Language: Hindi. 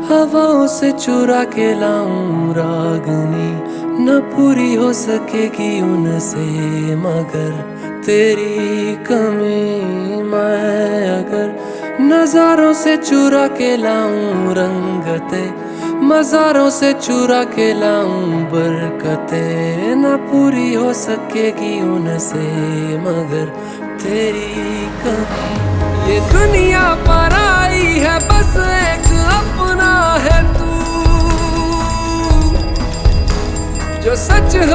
हवाओं से चुरा के लाऊं रागनी, न पूरी हो सकेगी उनसे मगर तेरी कमी। मैं अगर नजारों से चुरा के लाऊं रंगते, मज़ारों से चुरा के लाऊं बरकते, न पूरी हो सकेगी उनसे मगर तेरी कमी। ये दुनिया पराई है, बस एक अपना है तू, जो सच